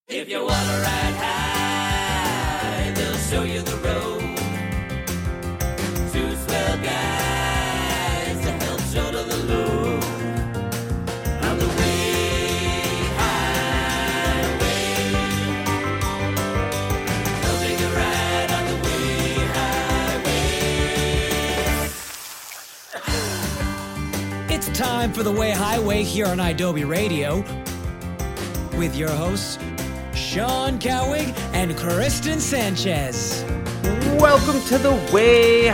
If you wanna ride high, they'll show you the road. Two swell guys to help shoulder the load. On the way highway, they'll take a ride on the way highway. It's time for the Way Highway here on Adobe Radio with your hosts, Sean Cowig and Kristen Sanchez. Welcome to the Way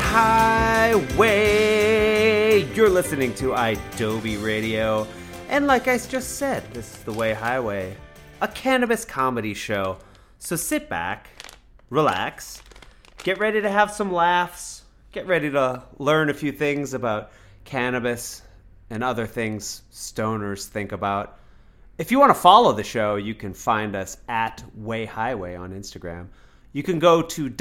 Highway. You're listening to Adobe Radio. And like I just said, this is the Way Highway, a cannabis comedy show. So sit back, relax, get ready to have some laughs, get ready to learn a few things about cannabis and other things stoners think about. If you want to follow the show, you can find us at Way Highway on Instagram. You can go to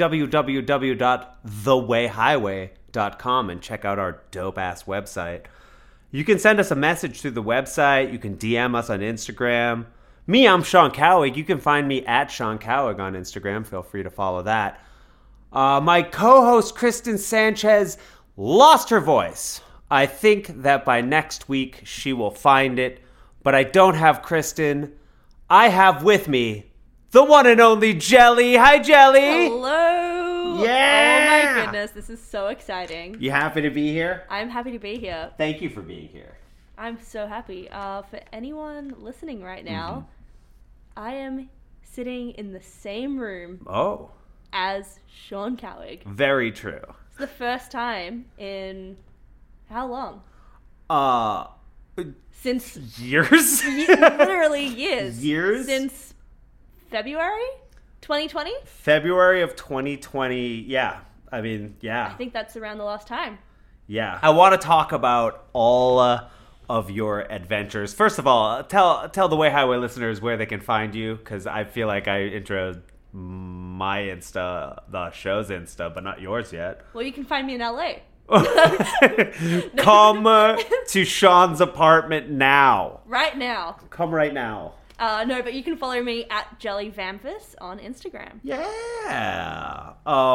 www.thewayhighway.com and check out our dope-ass website. You can send us a message through the website. You can DM us on Instagram. Me, I'm Sean Cowig. You can find me at Sean Cowig on Instagram. Feel free to follow that. My co-host, Kristen Sanchez, lost her voice. I think that by next week, she will find it. But I don't have Kristen. I have with me the one and only Jelly. Hi, Jelly. Hello. Yeah. Oh my goodness, this is so exciting. You happy to be here? I'm happy to be here. Thank you for being here. I'm so happy. For anyone listening right now, I am sitting in the same room Oh, as Sean Cowig. very true. It's the first time in how long? Since Years? literally years. Years? Since February 2020? February of 2020. Yeah. I mean, yeah. I think that's around the last time. Yeah. I want to talk about all of your adventures. First of all, tell the Way Highway listeners where they can find you, because I feel like I introed my Insta, the show's Insta, but not yours yet. Well, you can find me in LA. Come to Sean's apartment now. Right now. Come right now. No, but you can follow me at JellyVampus on Instagram. Yeah.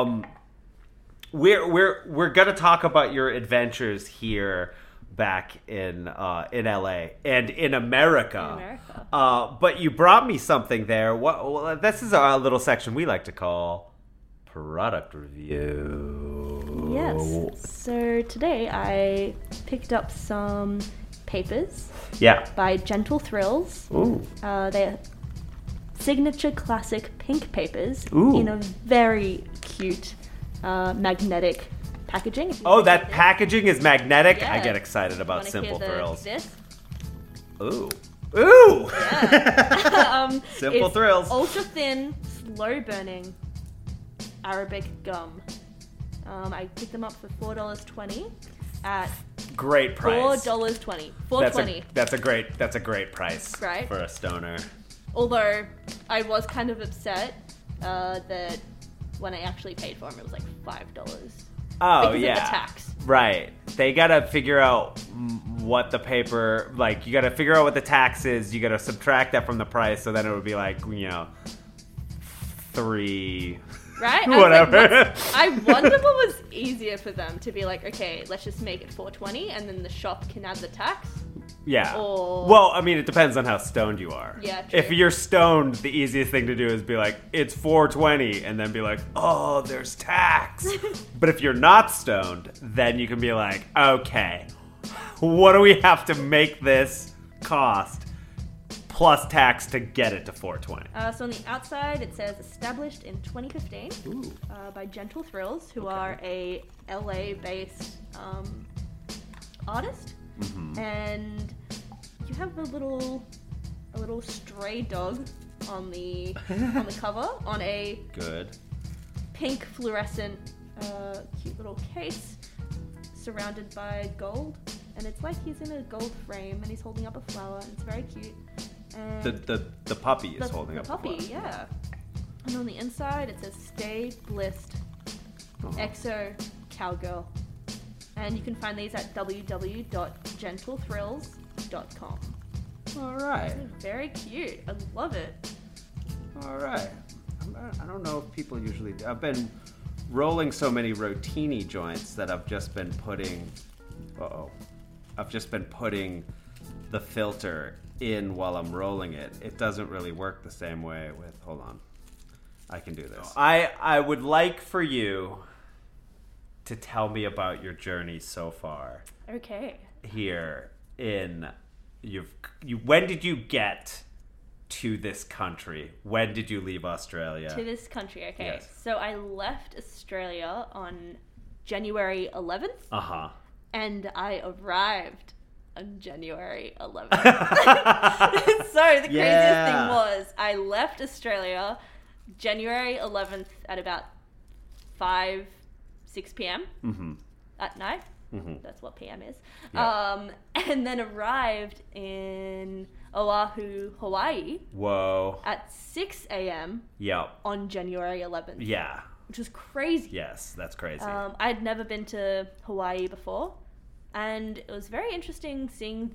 We're gonna talk about your adventures here back in LA and in America. But you brought me something there. Well, this is a little section we like to call product review. Yes. So today I picked up some papers Yeah. by Gentle Thrills. Ooh. They're signature classic pink papers Ooh. in a very cute magnetic packaging. If you Oh, wanna that hear this. packaging is magnetic. I Yeah. get excited about Wanna Simple hear Thrills. This? Ooh. Ooh. Simple It's Thrills. Ultra thin, slow burning Arabic gum. I picked them up for $4.20 at Great price. $4.20. $4.20. That's a great price Right. for a stoner. Although I was kind of upset that when I actually paid for them, it was like $5. Oh, because yeah. of the tax. Right. They gotta figure out what the paper, like, you gotta figure out what the tax is. You gotta subtract that from the price, so then it would be like, $3. Right? I was Whatever. like, I wonder what was easier for them to be like, okay, let's just make it $4.20 and then the shop can add the tax. Yeah. Or- Well, I mean, it depends on how stoned you are. Yeah, true. If you're stoned, the easiest thing to do is be like, it's $4.20, and then be like, oh, there's tax. But if you're not stoned, then you can be like, okay, what do we have to make this cost plus tax to get it to $4.20? So on the outside, it says established in 2015 by Gentle Thrills, who are a LA-based artist. And you have a little stray dog on the cover on a Good. pink fluorescent cute little case surrounded by gold, and it's like he's in a gold frame and he's holding up a flower, and it's very cute. And The puppy is holding the up puppy, the flower. yeah. And on the inside it says "Stay Blissed, Exo Cowgirl," and you can find these at www.gentlethrills.com. All right. Very cute. I love it. All right. I don't know if people usually do. I've been rolling so many rotini joints that I've just been putting... I've just been putting the filter in while I'm rolling it. It doesn't really work the same way with... Hold on. I can do this. I would like for you to tell me about your journey so far. Okay. Here in... when did you get to this country? When did you leave Australia? To this country, okay. Yes. So I left Australia on January 11th. Uh-huh. And I arrived on January 11th. So the craziest thing was I left Australia January 11th at about 6 p.m. At night. That's what PM is. Yeah. And then arrived in Oahu, Hawaii. Whoa. At 6 a.m. Yep. on January 11th. Yeah. Which was crazy. Yes, that's crazy. I'd never been to Hawaii before. And it was very interesting seeing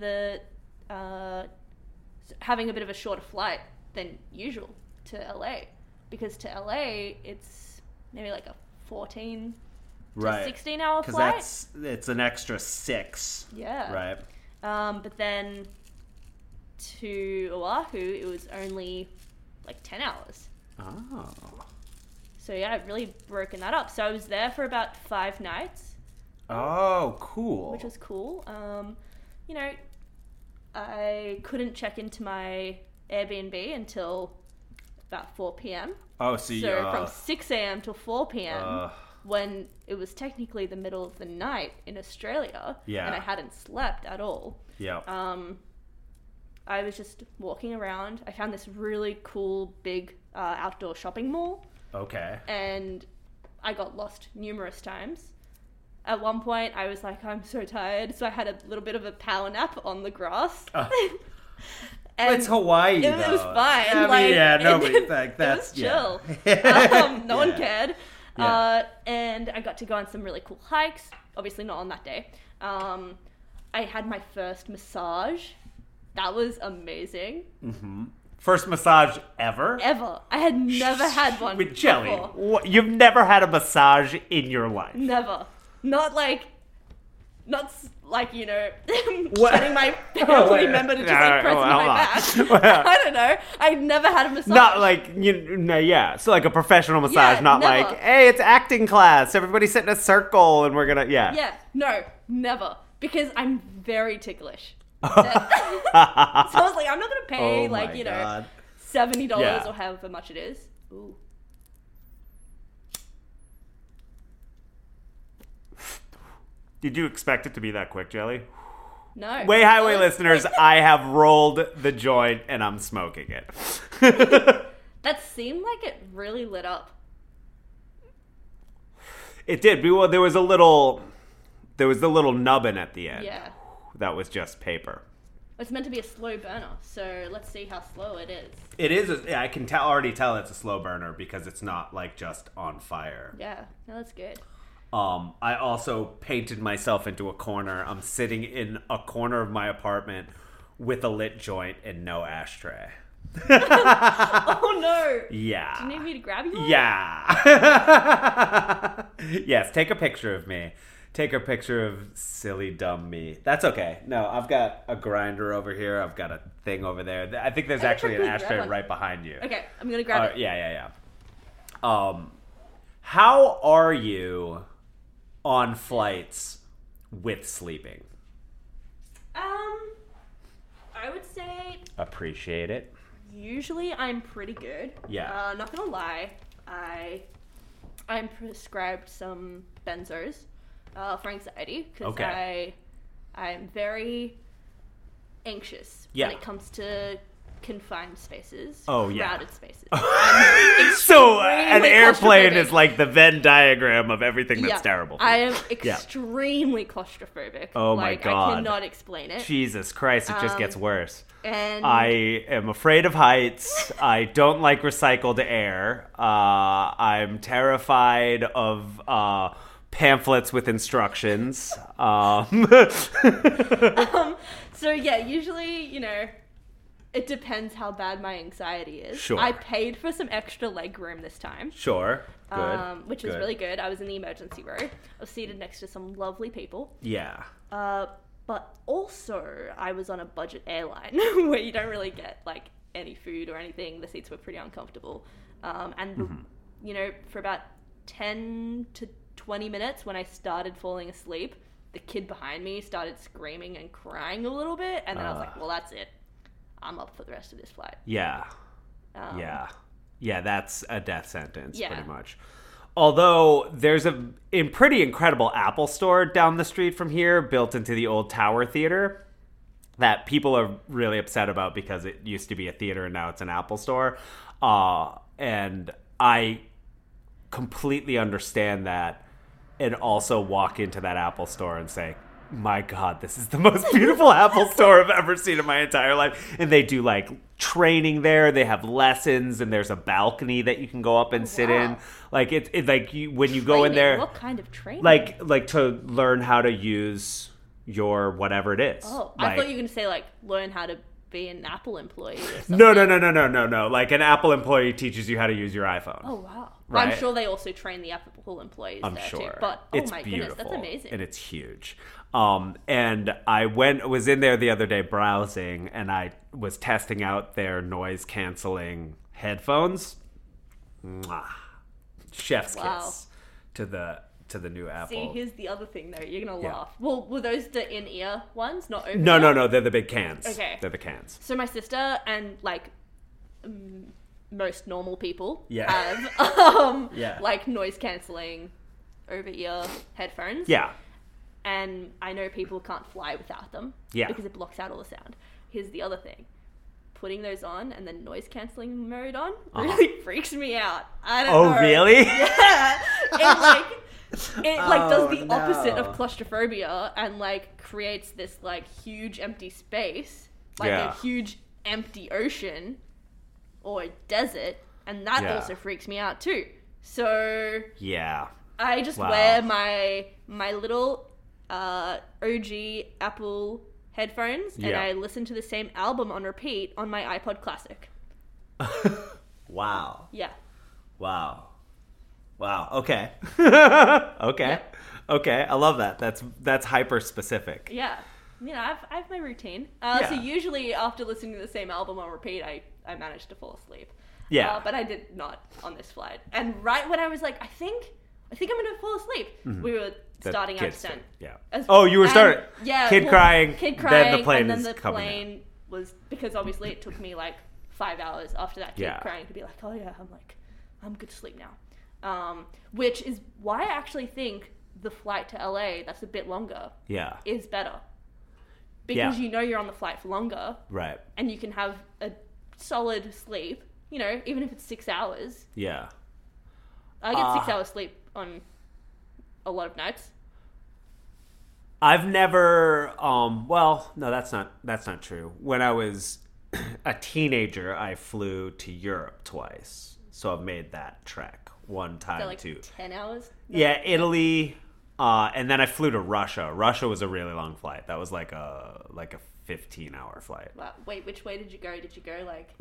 having a bit of a shorter flight than usual to LA. Because to LA, it's maybe like a 14 to 16 hour flight. Because it's an extra 6. Yeah. Right. But then to Oahu, it was only like 10 hours. Oh. So yeah, I've really broken that up. So I was there for about 5 nights. Oh, cool. Which was cool. You know, I couldn't check into my Airbnb until about 4 p.m. Oh, so you... So from 6 a.m. till 4 p.m. When it was technically the middle of the night in Australia. Yeah. And I hadn't slept at all. Yeah. I was just walking around. I found this really cool, big outdoor shopping mall. Okay. And I got lost numerous times. At one point, I was like, I'm so tired. So I had a little bit of a power nap on the grass. And it's Hawaii, though. It was fine. I mean, yeah, nobody... that's... It was chill. Yeah. No one cared. Yeah. And I got to go on some really cool hikes. Obviously not on that day. I had my first massage. That was amazing. Mm-hmm. First massage ever? Ever. I had never had one With Jelly, before. you've never had a massage in your life? Never. Not like, you know, What? getting my family member to just like press my back. I don't know. I've never had a massage. Not like, yeah. So like a professional massage, Yeah, not never. like, hey, it's acting class. Everybody sit in a circle and we're gonna, yeah. Yeah, no, never. Because I'm very ticklish. So I was like, I'm not gonna pay Oh my like, you know, God. $70 Yeah. or however much it is. Ooh. Did you expect it to be that quick, Jelly? No. Way Highway That was- listeners, I have rolled the joint and I'm smoking it. That seemed like it really lit up. It did. Well, there was the little nubbin at the end. Yeah. That was just paper. It's meant to be a slow burner, so let's see how slow it is. It is. I can already tell it's a slow burner because it's not like just on fire. Yeah, no, that's good. I also painted myself into a corner. I'm sitting in a corner of my apartment with a lit joint and no ashtray. Oh no! Yeah. Do you need me to grab you one? Yeah. Yes, take a picture of me. Take a picture of silly, dumb me. That's okay. No, I've got a grinder over here. I've got a thing over there. I think there's I actually an quickly grab ashtray one. right behind you. Okay, I'm gonna grab it. Yeah. How are you on flights with sleeping? I would say Appreciate it. usually I'm pretty good. Yeah. Not gonna lie, I'm prescribed some benzos for anxiety because Okay. I'm very anxious Yeah. when it comes to confined spaces, Oh, yeah. crowded spaces. So an extremely airplane claustrophobic. is like the Venn diagram of everything that's Yeah, terrible. I am extremely claustrophobic. Oh my like, God. I cannot explain it. Jesus Christ, it just gets worse. And I am afraid of heights. I don't like recycled air. I'm terrified of pamphlets with instructions. so yeah, usually, you know, It depends how bad my anxiety is. Sure. I paid for some extra leg room this time. Sure. Good. Which was really good. I was in the emergency row. I was seated next to some lovely people. Yeah. But also, I was on a budget airline where you don't really get like any food or anything. The seats were pretty uncomfortable. You know, for about 10 to 20 minutes when I started falling asleep, the kid behind me started screaming and crying a little bit. And then I was like, well, that's it. I'm up for the rest of this flight. Yeah. Yeah, that's a death sentence, Yeah. pretty much. Although there's a pretty incredible Apple store down the street from here, built into the old Tower Theater, that people are really upset about because it used to be a theater and now it's an Apple store. And I completely understand that, and also walk into that Apple store and say, my God, this is the most beautiful Apple store I've ever seen in my entire life. And they do like training there. They have lessons, and there's a balcony that you can go up and sit in. Like it's like when you go in there, What kind of training? like to learn how to use your whatever it is. Oh, like, I thought you were going to say like learn how to be an Apple employee or something. No. Like an Apple employee teaches you how to use your iPhone. Oh, wow. Right? I'm sure they also train the Apple employees I'm there sure. too. But, it's my beautiful, goodness, that's amazing. and it's huge. And I was in there the other day browsing, and I was testing out their noise canceling headphones. Mwah. Chef's kiss to the new Apple. See, here's the other thing though. You're going to Yeah. laugh. Well, were those the in-ear ones, not over No, they're the big cans. Okay. They're the cans. So my sister and like most normal people Yeah. have Yeah. like noise cancelling over-ear headphones. Yeah. And I know people can't fly without them. Yeah. Because it blocks out all the sound. Here's the other thing. Putting those on and then noise cancelling mode on really freaks me out. I don't know. Oh, really? Yeah. It does the Oh, opposite no. of claustrophobia and like creates this like huge empty space, like Yeah. a huge empty ocean or a desert, and that Yeah. also freaks me out too. So Yeah. I just Wow. wear my little OG Apple headphones, and Yeah. I listen to the same album on repeat on my iPod Classic. Wow. Yeah. Wow. Okay. Okay. Okay. I love that. That's hyper specific. Yeah. You know, I have my routine. So Yeah. usually after listening to the same album on repeat, I managed to fall asleep. Yeah. But I did not on this flight. And right when I was like, I think I'm going to fall asleep, we were The starting our kids descent. thing, Yeah. As- Oh, you were and- starting. Yeah. Kid well, crying. Kid Then crying. the plane and then is the coming plane was, because obviously it took me like 5 hours after that kid Yeah. crying to be like, oh yeah, I'm good to sleep now. Which is why I actually think the flight to LA, that's a bit longer, Yeah. is better. Because Yeah. you know you're on the flight for longer Right. and you can have a solid sleep, you know, even if it's 6 hours. Yeah. I get 6 hours sleep on a lot of nights. I've never well, no, that's not true. When I was a teenager, I flew to Europe twice. So I've made that trek one time So like too. 10 hours. Yeah, Italy, and then I flew to Russia. Russia was a really long flight. That was like a 15-hour flight. Wow. Wait, which way did you go? Did you go like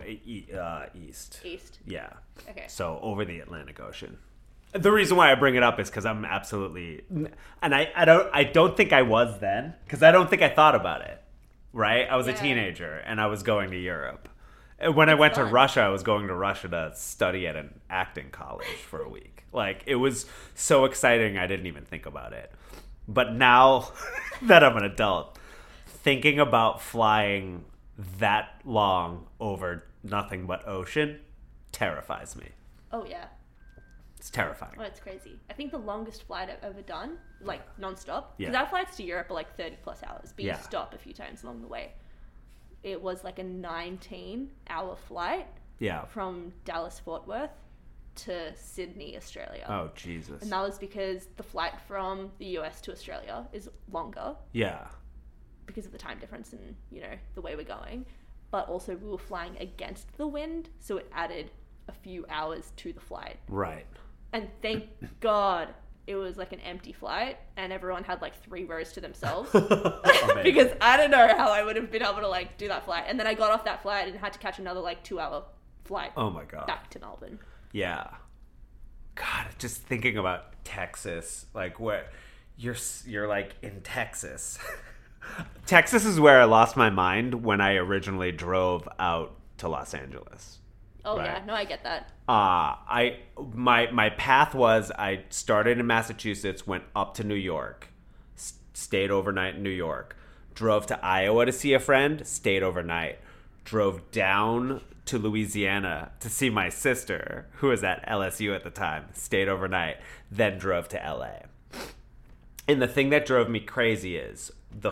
East. east? Yeah. Okay. So over the Atlantic Ocean. The reason why I bring it up is because I'm absolutely, and I don't think I was then, because I don't think I thought about it. Right? I was a Yeah. teenager and I was going to Europe. And when I went to fun. Russia, I was going to Russia to study at an acting college for a week. Like, it was so exciting, I didn't even think about it. But now that I'm an adult, thinking about flying that long over nothing but ocean terrifies me. Oh yeah. It's terrifying. Oh, it's crazy. I think the longest flight I've ever done, like non-stop, Yeah. because our flights to Europe are like 30 plus hours, but Yeah. you stop a few times along the way. It was like a 19-hour flight Yeah. from Dallas Fort Worth to Sydney, Australia. Oh, Jesus. And that was because the flight from the US to Australia is longer Yeah. because of the time difference and, you know, the way we're going. But also we were flying against the wind, so it added a few hours to the flight. Right. And thank God it was like an empty flight and everyone had like 3 rows to themselves. Amazing. Because I don't know how I would have been able to like do that flight. And then I got off that flight and had to catch another like 2-hour flight Oh my god. back to Melbourne. Yeah. God, just thinking about Texas, like where you're like in Texas. Texas is where I lost my mind when I originally drove out to Los Angeles. Oh Right. yeah, no, I get that. My path was I started in Massachusetts, went up to New York, stayed overnight in New York, drove to Iowa to see a friend, stayed overnight, drove down to Louisiana to see my sister, who was at LSU at the time, stayed overnight, then drove to LA. And the thing that drove me crazy is the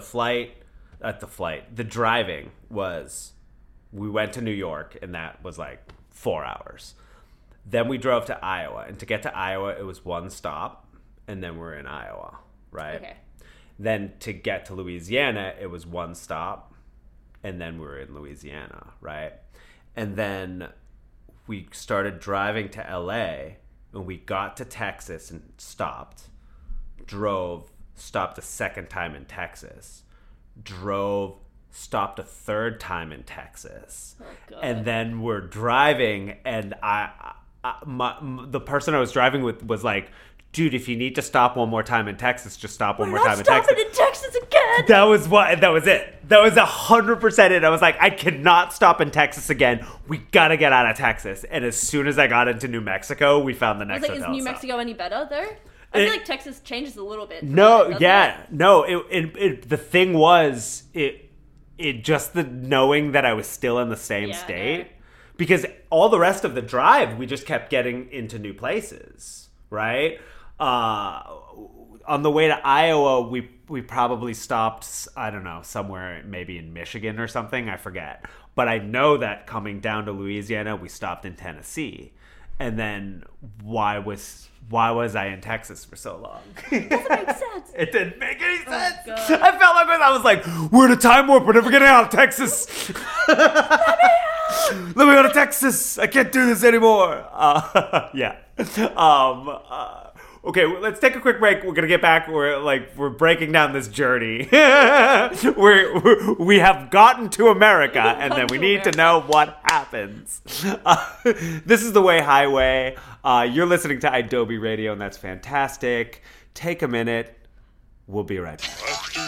driving was, we went to New York and that was like 4 hours. Then we drove to Iowa, and to get to Iowa, it was 1 stop, and then we're in Iowa, right? Okay. Then to get to Louisiana, it was 1 stop, and then we were in Louisiana, right? And then we started driving to LA, and we got to Texas and stopped, stopped a second time in Texas, stopped a third time in Texas. Oh, God. And then we're driving, and the person I was driving with was like, dude, if you need to stop one more time in Texas, just stop one We're more not time in Texas. stopping in Texas again. That was it. That was 100% it. I was like, I cannot stop in Texas again. We gotta get out of Texas. And as soon as I got into New Mexico, we found the I was next like, is hotel New stop. Mexico any better though? I feel like Texas changes a little bit. No, doesn't yeah, it? no. It the thing was, it just the knowing that I was still in the same Yeah, state, no. because all the rest of the drive, we just kept getting into new places, right? On the way to Iowa, we probably stopped, I don't know, somewhere maybe in Michigan or something, I forget. But I know that coming down to Louisiana, we stopped in Tennessee. And then why was I in Texas for so long? Doesn't make sense. It didn't make any sense. God. I felt like I was like, we're in a time warp. We're never getting out of Texas. Let me go to Texas. I can't do this anymore. Yeah. Okay, let's take a quick break. We're gonna get back. We're breaking down this journey. we have gotten to America, and then we need to know what happens. This is the Way Highway. You're listening to Adobe Radio, and that's fantastic. Take a minute. We'll be right back.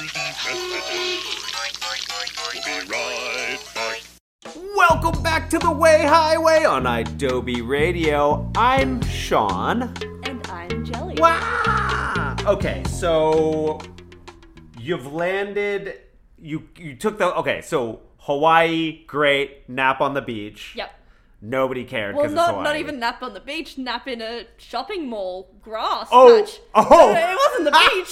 Welcome back to the Way Highway on Adobe Radio. I'm Sean. And I'm Jelly. Wow. Okay, so you've landed. You took the. Okay, so Hawaii, great. Nap on the beach. Yep. Nobody cared Well, because it's Hawaii. not even nap on the beach. Nap in a shopping mall grass Oh, patch. oh. It wasn't the beach.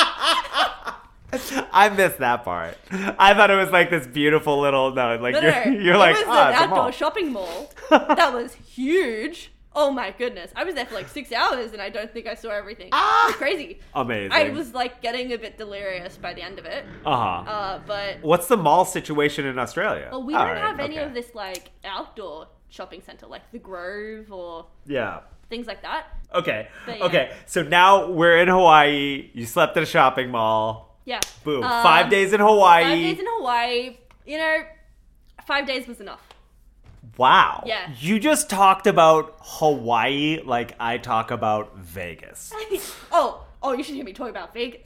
I missed that part. I thought it was like this beautiful little No. you're like, it was oh, an it's a outdoor mall. shopping mall that was huge. Oh my goodness. I was there for like 6 hours and I don't think I saw everything. It was crazy. Amazing. I was like getting a bit delirious by the end of it. But What's the mall situation in Australia? well, we All don't right, have any okay. of this like outdoor shopping center like the Grove or Yeah. things like that. Okay. But yeah. Okay. So now we're in Hawaii. You slept at a shopping mall. Yeah. Boom. 5 days in Hawaii. 5 days in Hawaii. 5 days was enough. Wow. Yeah. You just talked about Hawaii like I talk about Vegas. Oh, you should hear me talk about Vegas.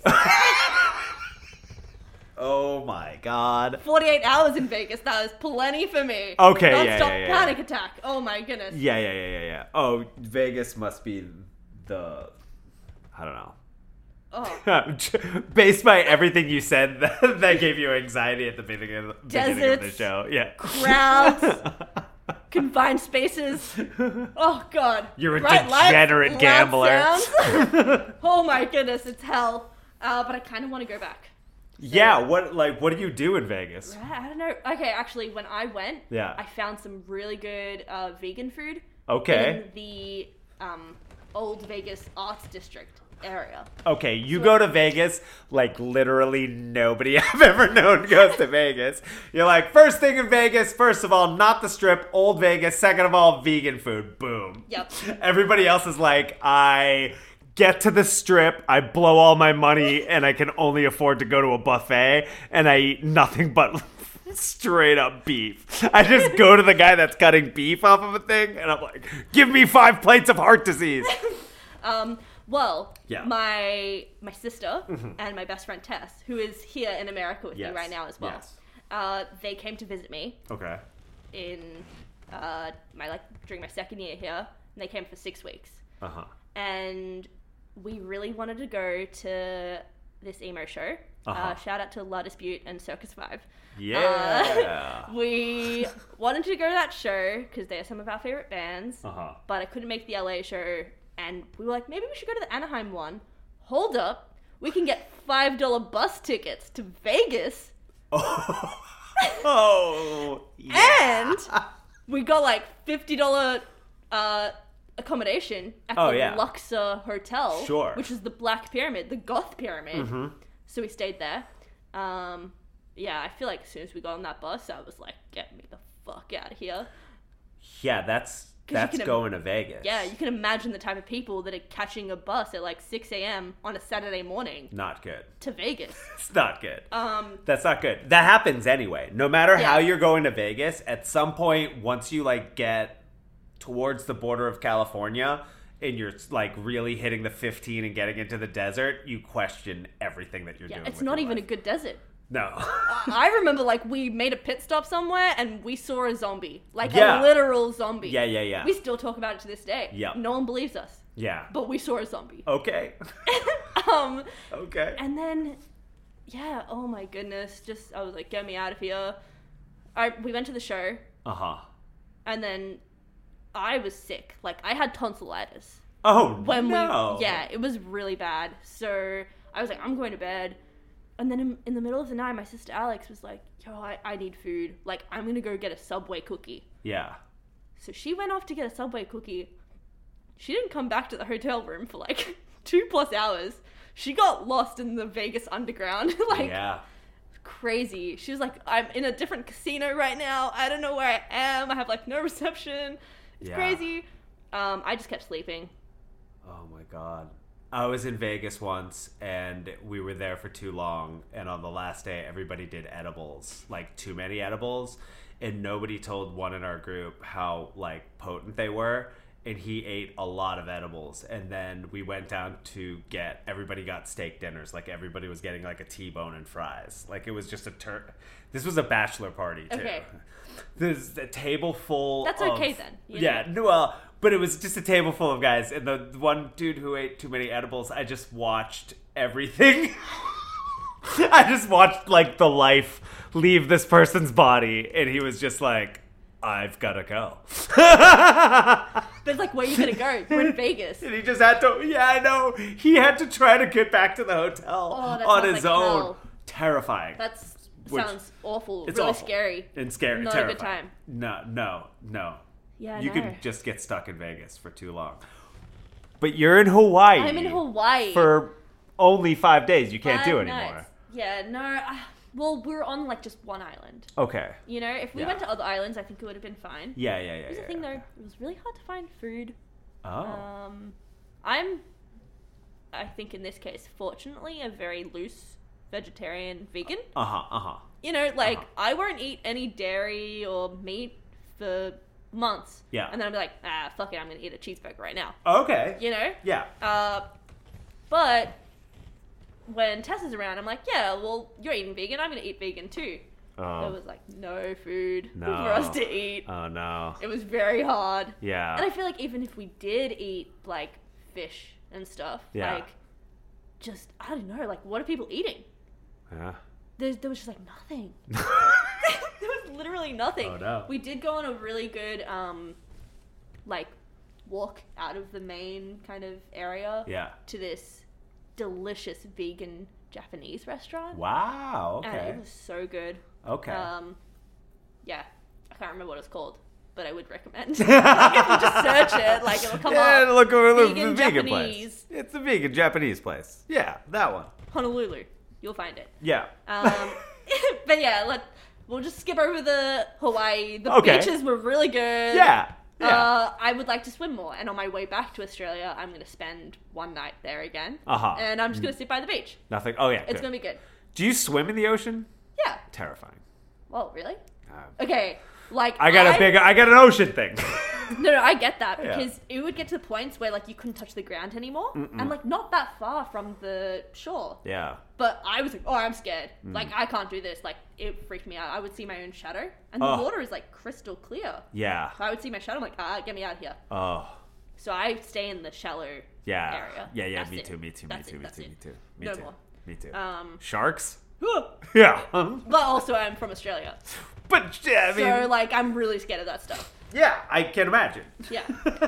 Oh my God. 48 hours in Vegas, that was plenty for me. Okay, Non-stop yeah. panic attack. Oh my goodness. Yeah. Oh, Vegas must be the, I don't know. Oh. Based by everything you said, that gave you anxiety at the beginning of the Deserts. show. Yeah. Crowds. Confined spaces. Oh God. You're a Bright lights, degenerate loud gambler. sounds. Oh my goodness, it's hell. But I kind of want to go back. Yeah, what do you do in Vegas? I don't know. Okay, actually, when I went, Yeah. I found some really good vegan food. Okay. In the Old Vegas Arts District area. Okay, you go to Vegas, like literally nobody I've ever known goes to Vegas. You're like, first thing in Vegas, first of all, not the Strip, Old Vegas, second of all, vegan food. Boom. Yep. Everybody else is like, I get to the strip, I blow all my money, and I can only afford to go to a buffet, and I eat nothing but straight up beef. I just go to the guy that's cutting beef off of a thing, and I'm like, give me 5 plates of heart disease. Well, Yeah. my sister and my best friend Tess, who is here in America with Yes. me right now as well, Yes. they came to visit me Okay. in during my second year here, and they came for 6 weeks. Uh-huh. And we really wanted to go to this emo show. Uh-huh. Shout out to La Dispute and Circus 5. Yeah. We wanted to go to that show because they're some of our favorite bands, Uh-huh. but I couldn't make the LA show, and we were like, maybe we should go to the Anaheim one. Hold up, we can get $5 bus tickets to Vegas, Oh. Yeah. and we got like $50 accommodation at Oh, the yeah. Luxor Hotel, Sure. which is the Black Pyramid, the Goth Pyramid. Mm-hmm. So we stayed there. Yeah, I feel like as soon as we got on that bus, I was like, get me the fuck out of here. Yeah, that's can going to Vegas. Yeah, you can imagine the type of people that are catching a bus at like 6 a.m. on a Saturday morning Not good. to Vegas. It's not good. That's not good. That happens anyway. No matter Yeah. how you're going to Vegas, at some point, once you like get towards the border of California and you're like really hitting the 15 and getting into the desert, you question everything that you're Yeah, doing. it's with not your even a life. good desert. No. I remember like we made a pit stop somewhere and we saw a zombie. Like Yeah. a literal zombie. Yeah. We still talk about it to this day. Yep. No one believes us. Yeah. But we saw a zombie. Okay. Okay. And then, yeah, oh my goodness. I was like, get me out of here. We went to the show, Uh-huh. and then I was sick. Like, I had tonsillitis. Oh, no. Yeah, it was really bad. So I was like, I'm going to bed. And then in the middle of the night, my sister Alex was like, yo, I need food. Like, I'm going to go get a Subway cookie. Yeah. So she went off to get a Subway cookie. She didn't come back to the hotel room for like 2+ hours. She got lost in the Vegas underground. Like, Yeah. crazy. She was like, I'm in a different casino right now. I don't know where I am. I have like no reception. It's Yeah. crazy. I just kept sleeping. Oh my god. I was in Vegas once and we were there for too long, and on the last day everybody did edibles, like too many edibles, and nobody told one in our group how like potent they were, and he ate a lot of edibles. And then we went down to everybody got steak dinners, like everybody was getting like a T-bone and fries. Like it was just this was a bachelor party too. Okay. There's a table full That's of, okay then, you Yeah, know? well, but it was just a table full of guys, and the one dude who ate too many edibles, I just watched everything. I just watched like the life leave this person's body, and he was just like, I've gotta go. But it's like, where are you gonna go? We're in Vegas. And he just had to, yeah, I know. He had to try to get back to the hotel Oh, that on sounds his like own. hell. Terrifying. Which- Sounds awful. It's really awful. scary. And scary. Not a terrifying. good time. No. Yeah, You no. could just get stuck in Vegas for too long. But you're in Hawaii. I'm in Hawaii. For only 5 days. You can't do 5 anymore. nights. Yeah, no. Well, we're on like just one island. Okay. You know, if we Yeah. went to other islands, I think it would have been fine. Yeah. Here's the thing, though. It was really hard to find food. Oh. I think in this case, fortunately, a very loose vegetarian vegan. Uh-huh. You know, like, Uh-huh. I won't eat any dairy or meat for months. Yeah. And then I'll be like, fuck it, I'm going to eat a cheeseburger right now. Okay. You know? Yeah. But when Tess is around, I'm like, yeah, well, you're eating vegan, I'm going to eat vegan too. Oh. There was like no food No. for us to eat. Oh, no. It was very hard. Yeah. And I feel like even if we did eat like fish and stuff, Yeah. like just I don't know, like what are people eating? Yeah. There was just like nothing. There was literally nothing. Oh, no. We did go on a really good like walk out of the main kind of area Yeah. to this delicious vegan Japanese restaurant. Wow. And Okay. it was so good. Okay. Yeah, I can't remember what it's called, but I would recommend. Like, if you just search it, like it'll come Yeah, up. look over the Vegan vegan Japanese. place. It's a vegan Japanese place. Yeah, that one. Honolulu, you'll find it. Yeah. But yeah, we'll just skip over the Hawaii. The Okay. beaches were really good. Yeah. Yeah. I would like to swim more, and on my way back to Australia, I'm going to spend one night there again. And I'm just going to sit by the beach. Nothing. Oh, yeah. It's going to be good. Do you swim in the ocean? Yeah. Terrifying. Well, really? Okay. Like, I got an ocean thing. No, I get that Yeah. because it would get to the points where like you couldn't touch the ground anymore, and like not that far from the shore. Yeah. But I was like, oh, I'm scared. Like I can't do this. Like it freaked me out. I would see my own shadow, and the water is like crystal clear. Yeah. So I would see my shadow. I'm like, get me out of here. Oh. So I stay in the shallow area. Yeah. That's Me it. too. Me too. That's Me it, too. that's Me it. too. No Me too. more. Me too. Um, Sharks? Yeah. but also I'm from Australia, But yeah, I mean, so like I'm really scared of that stuff. yeah, I can imagine. Yeah.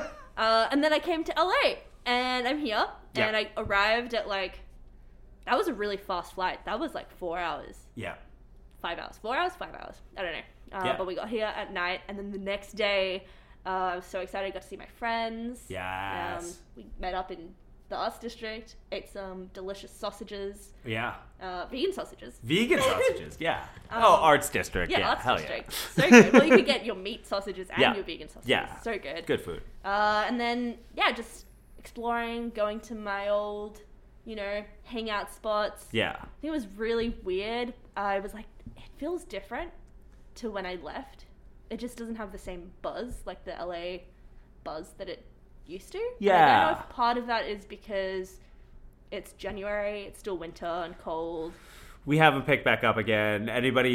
And then I came to LA, and I'm here, Yeah. and I arrived at like, that was a really fast flight. That was like 4 hours, Yeah. 5 hours, 4 hours, 5 hours. I don't know. Yeah. But we got here at night, and then the next day, I was so excited. I got to see my friends. Yes. We met up in the Arts District, ate some delicious sausages, Yeah. vegan sausages. Vegan sausages. Yeah. Arts District. Yeah. Arts Hell District. So good. Well, you could get your meat sausages and Yeah. your vegan sausages. Yeah. So good. yeah. Good food. And then, yeah, just exploring, going to my old, hangout spots. Yeah. I think it was really weird. I was like, it feels different to when I left. It just doesn't have the same buzz, like the LA buzz that it used to. And I Yeah. don't know if part of that is because it's January, it's still winter and cold. We haven't picked back up again. Anybody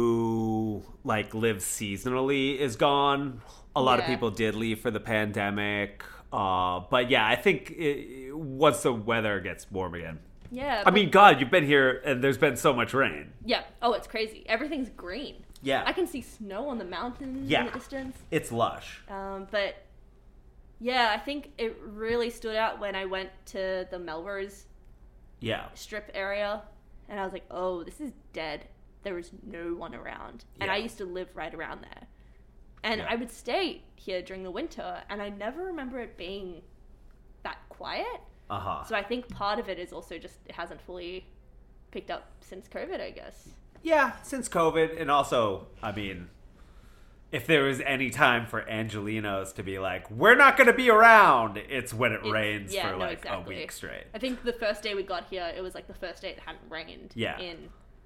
who lives seasonally is gone. A lot of Yeah. people did leave for the pandemic. But yeah, I think once the weather gets warm again. Yeah. I mean, God, you've been here and there's been so much rain. Yeah. Oh, it's crazy. Everything's green. Yeah. I can see snow on the mountains Yeah. in the distance. It's lush. But yeah, I think it really stood out when I went to the Melrose Yeah. strip area, and I was like, oh, this is dead. There is no one around. And I Yeah. used to live right around there. And Yeah. I would stay here during the winter, and I never remember it being that quiet. Uh-huh. So I think part of it is also just it hasn't fully picked up since COVID, I guess. Yeah, since COVID, and also, I mean, if there was any time for Angelinos to be like, we're not going to be around, it's when it rains yeah, for no, a exactly. week straight. I think the first day we got here, it was like the first day it hadn't rained Yeah. in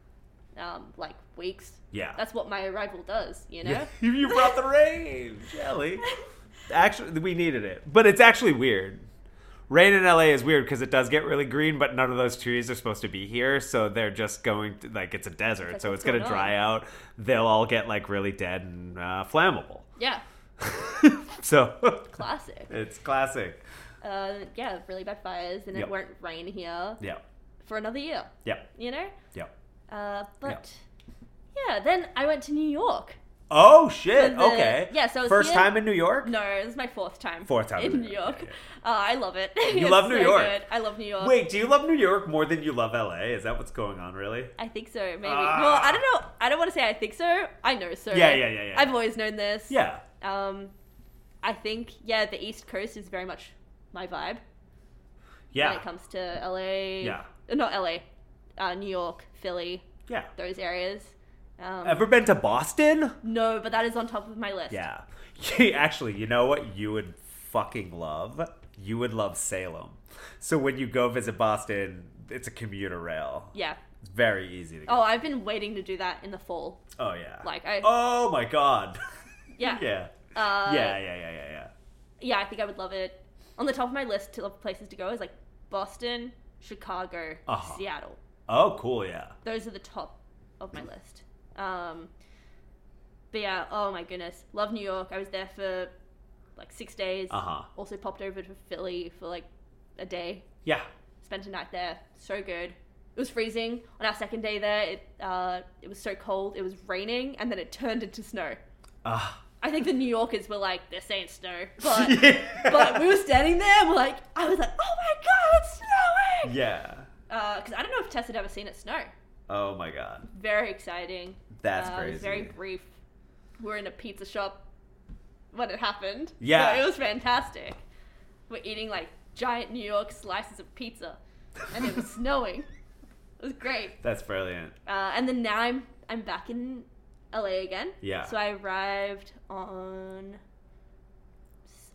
weeks. Yeah. That's what my arrival does, you know? Yeah. You brought the rain, Jelly. Actually, we needed it. But it's actually weird. Rain in LA is weird because it does get really green, but none of those trees are supposed to be here, so they're just going to, it's a desert, like, so what's it's going to going dry out. They'll all get really dead and flammable. Yeah. So Classic. it's classic. Yeah, really bad fires, and Yep. it won't rain here Yeah. for another year, Yeah. you know? Yeah. But yeah, then I went to New York. Oh shit! The- Okay. yeah, so I was first here- time in New York. No, this is my fourth time. Fourth time in New York. Yeah, I love it. You It's love New so York. Good. I love New York. Wait, do you love New York more than you love LA? Is that what's going on, really? I think so, maybe. Ah. Well, I don't know. I don't want to say I think so. I know so. Yeah. I've always known this. Yeah. I think, the East Coast is very much my vibe Yeah. when it comes to LA. Yeah. Not LA. New York, Philly, Yeah. those areas. Ever been to Boston? No, but that is on top of my list. Yeah. Actually, you know what you would fucking love? You would love Salem. So when you go visit Boston, it's a commuter rail. Yeah. It's very easy to go. Oh, I've been waiting to do that in the fall. Oh yeah. Oh my god. Yeah. Yeah. Yeah. Yeah, I think I would love it. On the top of my list of places to go is Boston, Chicago, Uh-huh. Seattle. Oh, cool. Yeah. Those are the top of my list. But yeah, oh my goodness. Love New York. I was there for 6 days. Uh-huh. Also popped over to Philly for a day. Yeah. Spent a night there. So good. It was freezing. On our second day there, it was so cold. It was raining, and then it turned into snow. I think the New Yorkers were like, this ain't snow. But, but we were standing there, and I was like, oh my god, it's snowing! Yeah. Because I don't know if Tess had ever seen it snow. Oh my god. Very exciting. That's It crazy. was very brief. We were in a pizza shop when it happened. Yeah. So it was fantastic. We're eating giant New York slices of pizza, and it was snowing. It was great. That's brilliant. And then now I'm back in LA again. Yeah. So I arrived on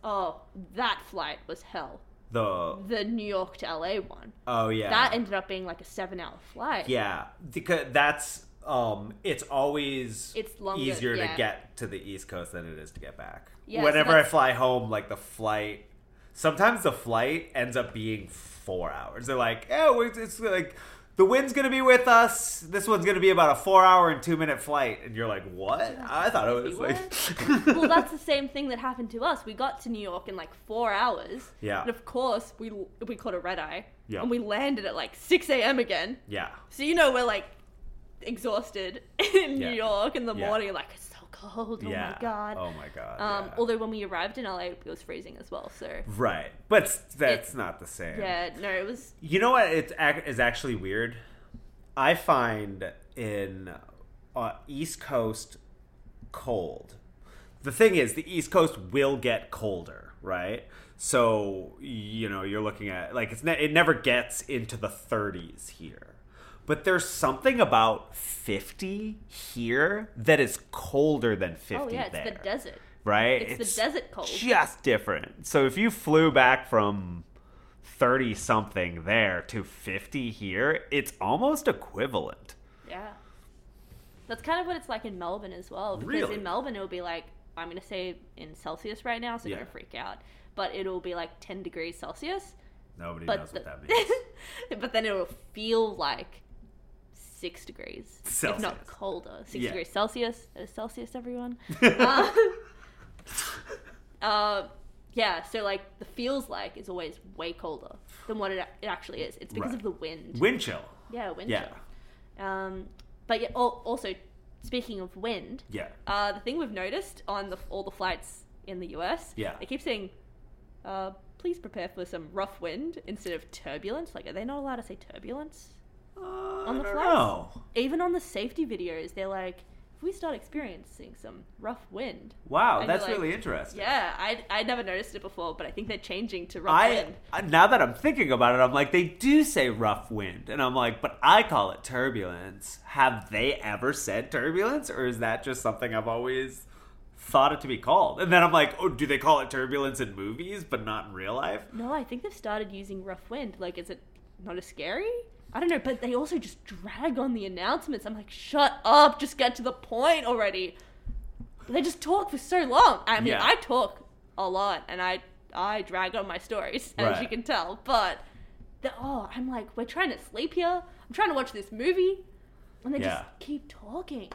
Oh, that flight was hell. The New York to LA one. oh yeah, That ended up being like a 7-hour flight. yeah, because that's it's always It's longer, easier yeah. to get to the East Coast than it is to get back. Yeah, so Whenever I that's- fly home, like the flight, sometimes the flight ends up being 4 hours. They're like, oh, it's like the wind's gonna be with us. This one's gonna be about a 4 hour and 2 minute flight, and you're like, what? I thought it was like, Well, that's the same thing that happened to us. We got to New York in like 4 hours. Yeah. And of course, we caught a red eye. Yeah. And we landed at like 6 a.m. again. yeah, So, we're like exhausted in Yeah. New York in the Yeah. morning. Like, it's so cold. Oh yeah. my God. Oh my god. Yeah. Although when we arrived in LA, it was freezing as well. So, Right, but that's not the same. yeah, no, it was. You know what? It is actually weird. I find in East Coast cold. The thing is, the East Coast will get colder, right? So you're looking at like it never gets into the 30s here, but there's something about 50 here that is colder than 50 Oh, yeah, it's there. the desert. Right? It's the desert cold. Just different. So if you flew back from 30 something there to 50 here, it's almost equivalent. Yeah. That's kind of what it's like in Melbourne as well. Because Really? in Melbourne, it'll be like, I'm going to say in Celsius right now, so Yeah. don't freak out. But it'll be like 10 degrees Celsius. Nobody But knows what that means. but then it'll feel like 6 degrees. If Celsius. not colder. 6 Yeah. degrees Celsius. That is Celsius, everyone. Yeah, so like the feels like is always way colder than what it actually is. It's because Right. of the wind. Wind chill. Yeah, wind Yeah. chill. But yeah, also speaking of wind, Yeah. the thing we've noticed on all the flights in the US, Yeah. they keep saying, please prepare for some rough wind instead of turbulence. Like, are they not allowed to say turbulence on the I don't flights? know. Even on the safety videos, they're like, if we start experiencing some rough wind. Wow, And that's you're like, really interesting. Yeah, I'd never noticed it before, but I think they're changing to rough wind. Now that I'm thinking about it, I'm like, they do say rough wind, and I'm like, but I call it turbulence. Have they ever said turbulence, or is that just something I've always thought it to be called? And then I'm like, oh, do they call it turbulence in movies, but not in real life? No, I think they've started using rough wind. Like, is it not as scary? I don't know, but they also just drag on the announcements. I'm like, shut up, just get to the point already. They just talk for so long. I mean, Yeah. I talk a lot, and I drag on my stories, as Right. you can tell. But, I'm like, we're trying to sleep here. I'm trying to watch this movie. And they Yeah. just keep talking.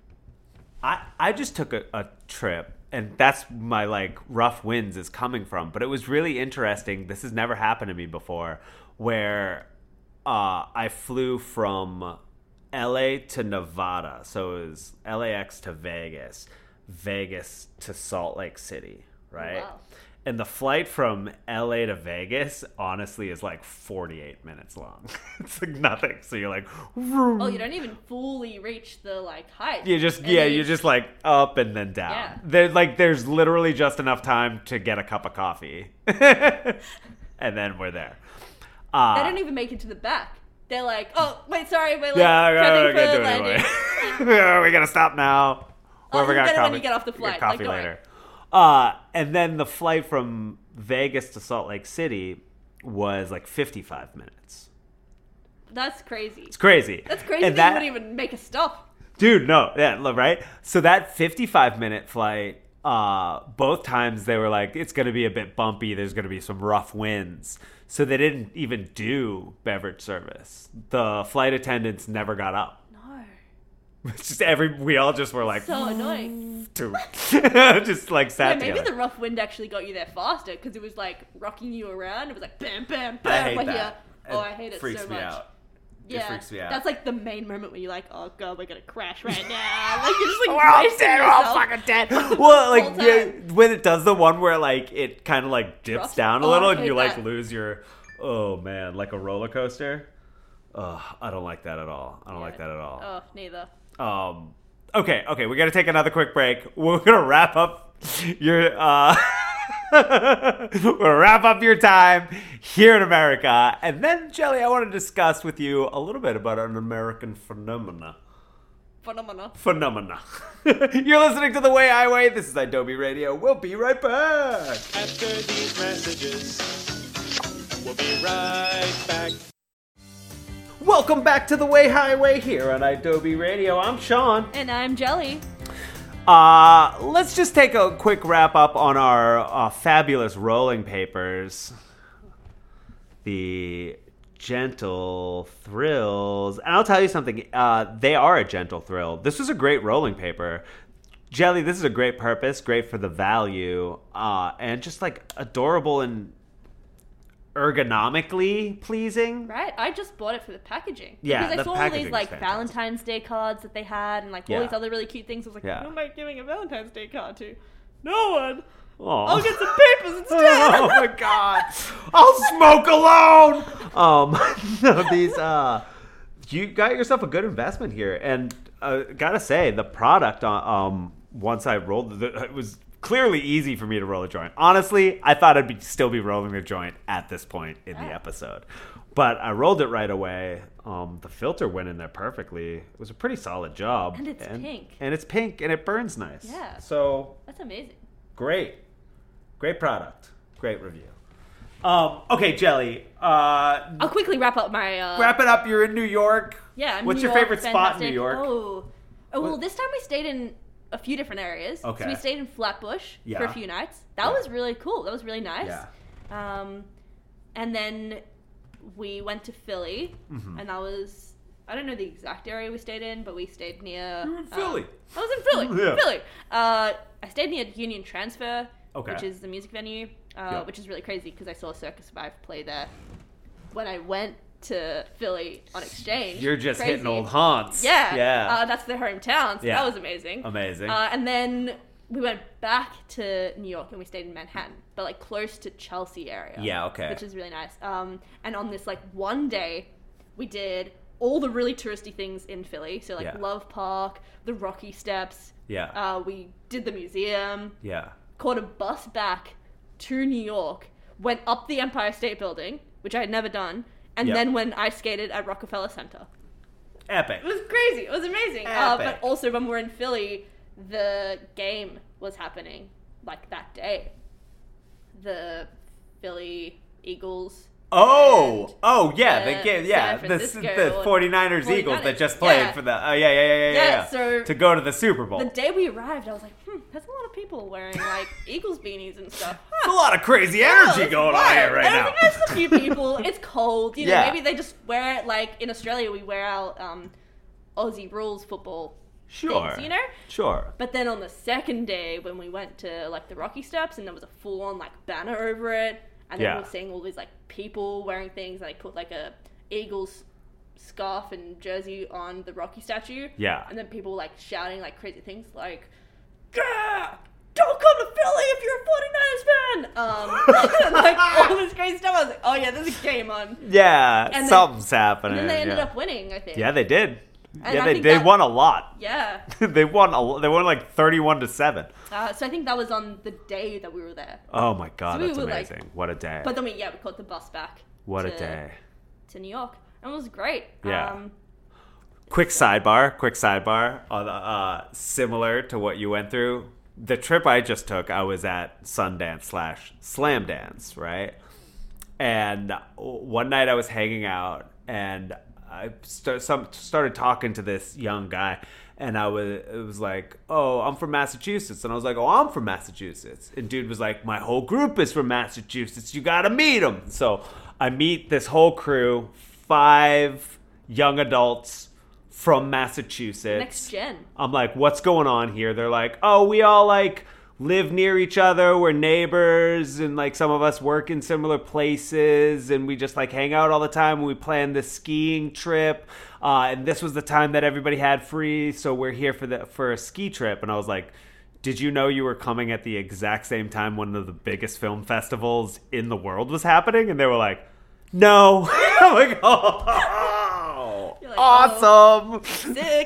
I just took a trip, and that's my like rough winds is coming from. But it was really interesting. This has never happened to me before, where I flew from LA to Nevada. So it was LAX to Vegas, Vegas to Salt Lake City, right? wow. And the flight from LA to Vegas, honestly, is like 48 minutes long. It's like nothing. So you're like, Oh, you don't even fully reach the, like, height. you just And then you're just like up and then down. Yeah. There's literally just enough time to get a cup of coffee, and then we're there. They don't even make it to the back. They're like, oh, wait, sorry, we're like Yeah, prepping we're gonna for do it landing. anyway. Yeah, we gotta stop now. Oh, Or we you got better when coffee- you get off the we got flight. Coffee Like, don't later. worry. And then the flight from Vegas to Salt Lake City was like 55 minutes. That's crazy. It's crazy. That's crazy And that you wouldn't even make a stop. Dude, no, yeah, right? So that 55-minute flight, both times they were like, it's going to be a bit bumpy. There's going to be some rough winds. So they didn't even do beverage service. The flight attendants never got up. No. It's just we all just were like, So annoying. just like Yeah, sat maybe together. the rough wind actually got you there faster because it was like rocking you around. It was like bam, bam, I bam. hate We're that. here. Oh, I hate it freaks so me much. out. It Yeah, freaks me out. that's like the main moment where you're like, oh god, we're gonna crash right now. Like you're just like We're all bracing dead. We're all yourself. fucking dead. Well, like Whole yeah, time. when it does the one where like it kind of like dips Drops. down a Oh, I little and hate you like that. lose your. Oh man, like a roller coaster. I don't like that at all. I don't like that at all. Oh, neither. Okay, we got to take another quick break. We're gonna wrap up your we'll wrap up your time here in America, and then Jelly, I want to discuss with you a little bit about an American phenomena. Phenomena. You're listening to The Way Highway. This is Adobe Radio. We'll be right back. After these messages, we'll be right back. Welcome back to The Way Highway here on Adobe Radio. I'm Sean. And I'm Jelly. Let's just take a quick wrap up on our fabulous rolling papers. The Gentle Thrills. And I'll tell you something. They are a gentle thrill. This was a great rolling paper. Jelly, this is a great purpose. Great for the value. And just like adorable and ergonomically pleasing. Right? I just bought it for the packaging. Yeah, because I the saw all packaging's these like fantastic. Valentine's Day cards that they had and like all Yeah. these other really cute things. I was like, Yeah. who am I giving a Valentine's Day card to? No one. Aw. I'll get some papers instead. Oh my god. I'll smoke alone. No, these you got yourself a good investment here, and gotta say the product once I rolled it was clearly easy for me to roll a joint. Honestly, I thought I'd still be rolling the joint at this point in the episode, but I rolled it right away. The filter went in there perfectly. It was a pretty solid job, And it's pink. and it's pink, and it burns nice. Yeah. So That's amazing. great product, great review. Okay, Jelly. I'll quickly wrap up my Wrap it up. You're in New York. Yeah, What's New your York, favorite spot in fantastic. New York? Oh, well, this time we stayed in a few different areas. Okay. So we stayed in Flatbush for Yeah. a few nights. That was really cool. That was really nice. Yeah. And then we went to Philly, Mm-hmm. and that was, I don't know the exact area we stayed in, but we stayed near... You were in Philly. I was in Philly. Yeah. Philly. I stayed near Union Transfer, Okay. which is the music venue, Yeah. which is really crazy because I saw Circus Survive play there when I went to Philly on exchange. You're just Crazy. hitting old haunts. Yeah. Yeah. That's their hometown, so Yeah. that was amazing. Amazing. And then we went back to New York and we stayed in Manhattan, but like close to Chelsea area. Yeah, okay. Which is really nice. And on this like one day, we did all the really touristy things in Philly. So like Yeah. Love Park, the Rocky Steps. Yeah. We did the museum, Yeah. caught a bus back to New York, went up the Empire State Building, which I had never done, and Yep. then went ice skated at Rockefeller Center. Epic. It was crazy. It was amazing. Epic. But also when we were in Philly, the game was happening like that day. The Philly Eagles. Oh, yeah, the the game, yeah, San the Francisco 49ers Eagles that just played yeah. for the, yeah, so to go to the Super Bowl. The day we arrived, I was like, there's a lot of people wearing like Eagles beanies and stuff. There's a lot of crazy energy It's going on wild. here right And I now. think there's a few people. It's cold, you know. Yeah. Maybe they just wear it like in Australia. We wear our Aussie rules football Sure. things, you know. Sure. But then on the second day, when we went to like the Rocky Steps, and there was a full-on like banner over it, and then Yeah. we were seeing all these like people wearing things, and they put like a Eagles scarf and jersey on the Rocky statue. Yeah. And then people were like shouting like crazy things like, "Gah! Don't come to Philly if you're a 49ers fan!" And like all this crazy stuff. I was like, oh yeah, there's a game on. Yeah, And then- something's happening. And then they ended yeah. up winning, I think. Yeah, they did. And Yeah, I they think they that- won a lot. Yeah. They won like 31-7. So I think that was on the day that we were there. Oh my god, So we that's were, like- amazing. What a day. But then we caught the bus back. What a to- day. To New York. And it was great. Yeah. Quick sidebar. Similar to what you went through, the trip I just took, I was at Sundance/Slam Dance, right? And one night I was hanging out, and I started talking to this young guy, and it was like, oh, I'm from Massachusetts. And I was like, oh, I'm from Massachusetts. And dude was like, my whole group is from Massachusetts. You got to meet them. So I meet this whole crew, 5 young adults from Massachusetts. Next gen. I'm like, what's going on here? They're like, oh, we all like live near each other. We're neighbors, and like some of us work in similar places, and we just like hang out all the time. We planned this skiing trip, and this was the time that everybody had free, so we're here for a ski trip. And I was like, did you know you were coming at the exact same time one of the biggest film festivals in the world was happening? And they were like, no. I'm like, oh, You're like, awesome. Sick.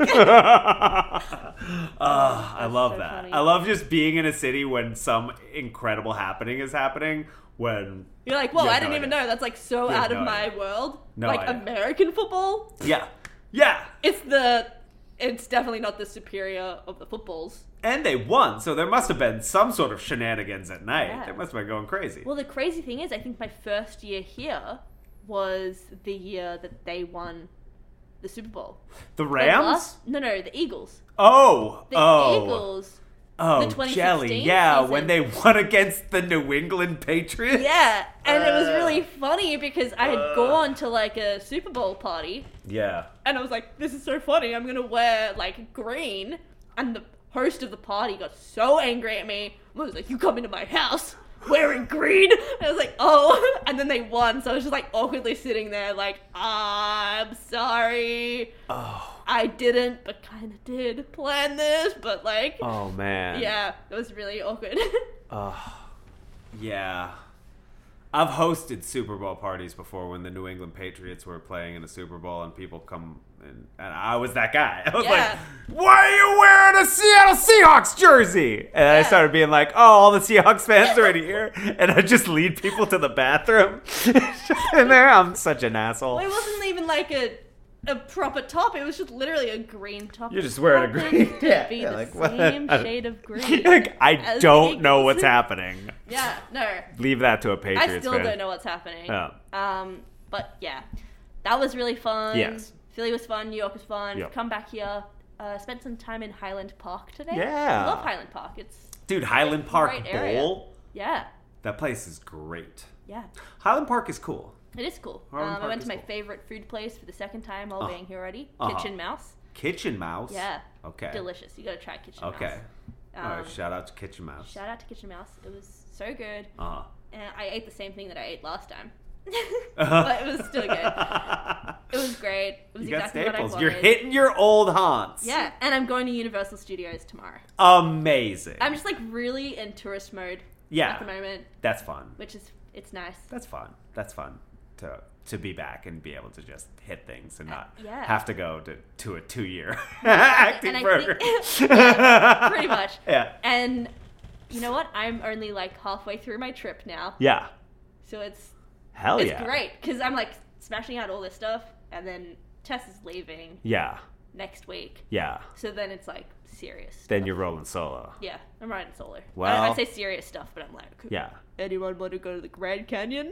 I love so that. funny. I love just being in a city when some incredible happening is happening. When You're like, whoa, You have I didn't no even idea. know. That's like so You have out of no my idea. world. No like idea. American football. yeah, It's the it's definitely not the superior of the footballs. And they won, so there must have been some sort of shenanigans at night. Yeah. They must have been going crazy. Well, the crazy thing is, I think my first year here was the year that they won the Super Bowl. The The Rams? No, the Eagles. Oh, The oh. Eagles. Oh, the 2016 jelly. Yeah, season. when they won against the New England Patriots. Yeah, and it was really funny because I had gone to like a Super Bowl party, Yeah. and I was like, "This is so funny! I'm gonna wear like green." And the host of the party got so angry at me. I was like, "You come into my house wearing green?" And I was like, "Oh!" And then they won, so I was just like awkwardly sitting there, like, "I'm sorry. Oh. I didn't, but kind of did plan this, but like." Oh, man. Yeah, it was really awkward. Yeah. I've hosted Super Bowl parties before when the New England Patriots were playing in a Super Bowl and people come and I was that guy. I was Yeah. like, why are you wearing a Seattle Seahawks jersey? And I Yeah. started being like, oh, all the Seahawks fans are in here. And I just lead people to the bathroom. In there, I'm such an asshole. Well, it wasn't even like a proper top. It was just literally a green top. You're just wearing a green- Happened to yeah, be yeah, the like, what? same shade of green. Like, I as don't the know Eagles. what's happening. Yeah, no. Leave that to a Patriots I still fan. don't know what's happening. Yeah. But yeah, that was really fun. Yes. Philly was fun. New York was fun. Yep. Come back here. Spent some time in Highland Park today. Yeah. I love Highland Park. It's Dude, Highland Park great area. Bowl, yeah, that place is great. yeah. Highland Park is cool. It is cool. Highland I Park went is to my cool. favorite food place for the second time while being here already. Uh-huh. Kitchen Mouse. Kitchen Mouse? Yeah. Okay. Delicious. You gotta try Kitchen Mouse. Okay. All right, Um, shout out to Kitchen Mouse. Shout out to Kitchen Mouse. It was so good. Uh-huh. And I ate the same thing that I ate last time. But it was still good. It was great. It was You got exactly what I staples. wanted. You're hitting your old haunts. Yeah, and I'm going to Universal Studios tomorrow. Amazing. I'm just like really in tourist mode Yeah. at the moment, That's fun. which is it's nice. That's fun. That's fun to be back and be able to just hit things and not yeah. have to go to a 2-year acting And I program. think yeah, pretty much. Yeah. And you know what? I'm only like halfway through my trip now, Yeah. so it's Hell yeah. great because I'm like smashing out all this stuff, and then Tess is leaving Yeah. next week, Yeah. so then it's like serious. Then stuff. you're rolling solo. Yeah, I'm riding solo. Well- I say serious stuff, but I'm like, Yeah. anyone want to go to the Grand Canyon?